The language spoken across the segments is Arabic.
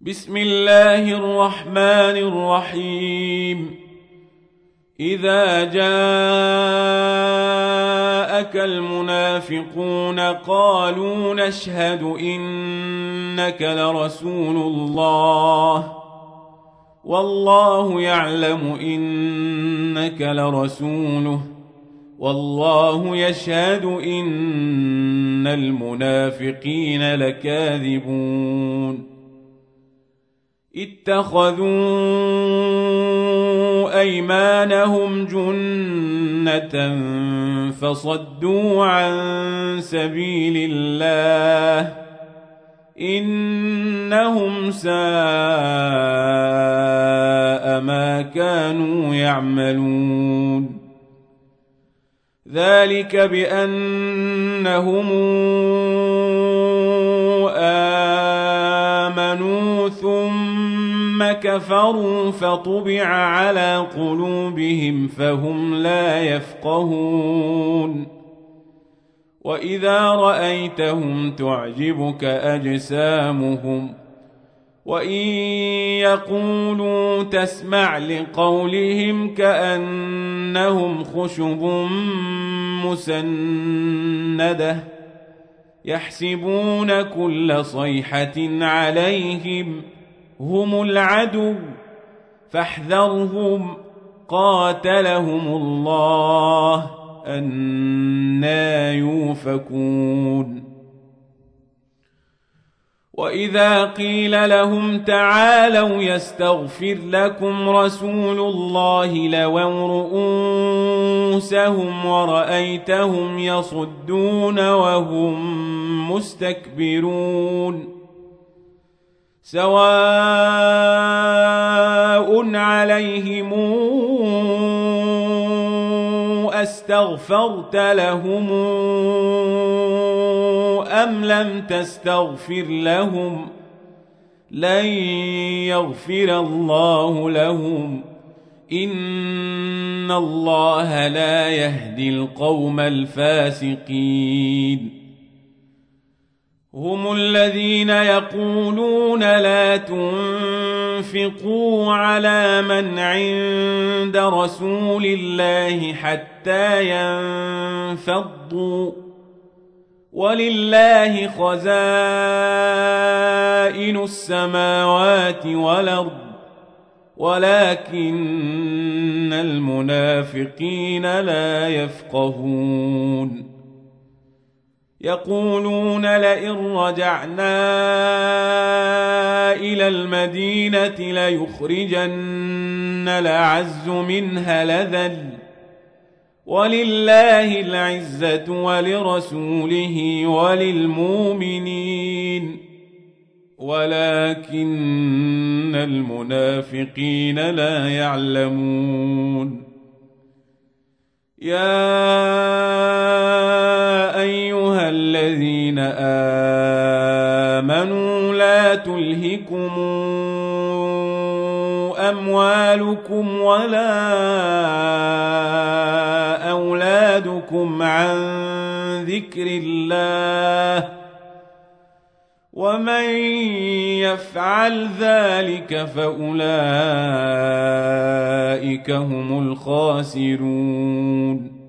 بسم الله الرحمن الرحيم. إذا جاءك المنافقون قالوا نشهد إنك لرسول الله والله يعلم إنك لرسوله والله يشهد إن المنافقين لكاذبون. اتخذوا أيمانهم جنة فصدوا عن سبيل الله إنهم ساء ما كانوا يعملون. ذلك بأنهم آمنوا ثم كفروا فطبع على قلوبهم فهم لا يفقهون. وإذا رأيتهم تعجبك أجسامهم وإن يقولوا تسمع لقولهم كأنهم خشب مسندة يحسبون كل صيحة عليهم هم العدو فاحذرهم قاتلهم الله أنى يؤفكون. وإذا قيل لهم تعالوا يستغفر لكم رسول الله لووا رؤوسهم ورأيتهم يصدون وهم مستكبرون. سواء عليهم أستغفرت لهم أم لم تستغفر لهم لن يغفر الله لهم إن الله لا يهدي القوم الفاسقين. هم الذين يقولون لا تنفقوا على من عند رسول الله حتى ينفضوا ولله خزائن السماوات والأرض ولكن المنافقين لا يفقهون. يقولون لئن رجعنا إلى المدينة ليخرجن الأعز منها الأذل ولله العزة ولرسوله وللمؤمنين ولكن المنافقين لا يعلمون. يا أيها الذين آمنوا لا تلهكم أموالكم ولا أولادكم عن ذكر الله ومن يفعل ذلك فأولئك هم الخاسرون.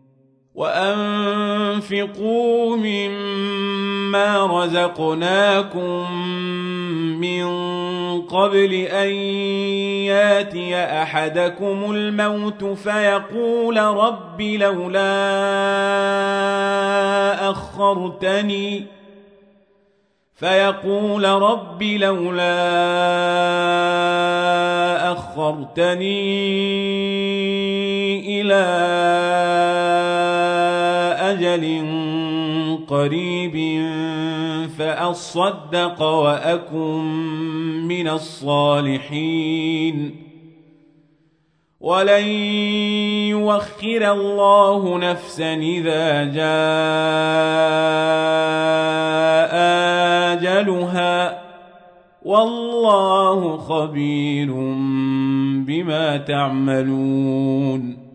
وأنفقوا مما رزقناكم من قبل أن ياتي أحدكم الموت فيقول رب لولا أخرتني إلى أجل قريب فأصدق وأكن من الصالحين ولن يؤخر الله نفسا إذا جاء أجلها والله خبير بما تعملون.